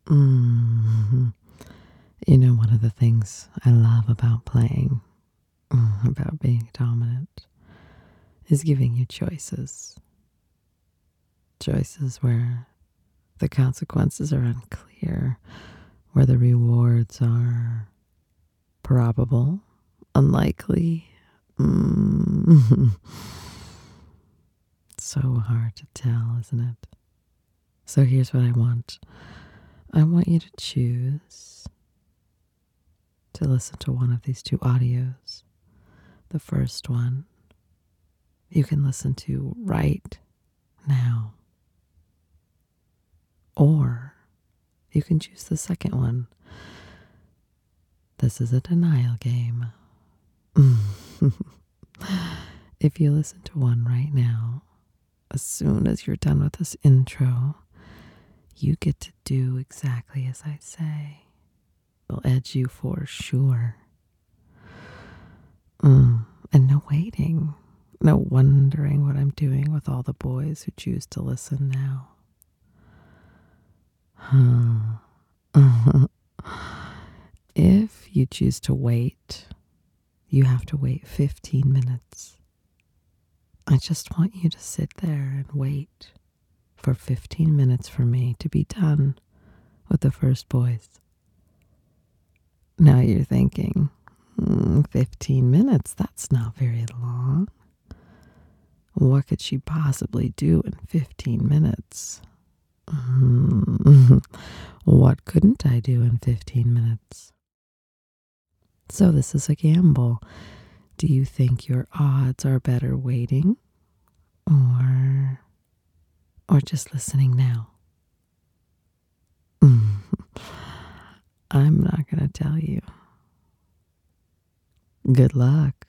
Mhm. One of the things I love about playing, about being dominant, is giving you choices. Choices where the consequences are unclear, where the rewards are probable, unlikely. Mm. So hard to tell, isn't it? So here's what I want. I want you to choose to listen to one of these two audios. The first one you can listen to right now, or you can choose the second one. This is a denial game. If you listen to one right now, as soon as you're done with this intro, you get to do exactly as I say. It'll edge you for sure. And no waiting, no wondering what I'm doing with all the boys who choose to listen now. If you choose to wait, you have to wait 15 minutes. I just want you to sit there and wait for 15 minutes for me to be done with the first boys. Now you're thinking, 15 minutes, that's not very long. What could she possibly do in 15 minutes? What couldn't I do in 15 minutes? So this is a gamble. Do you think your odds are better waiting or just listening now? I'm not going to tell you. Good luck.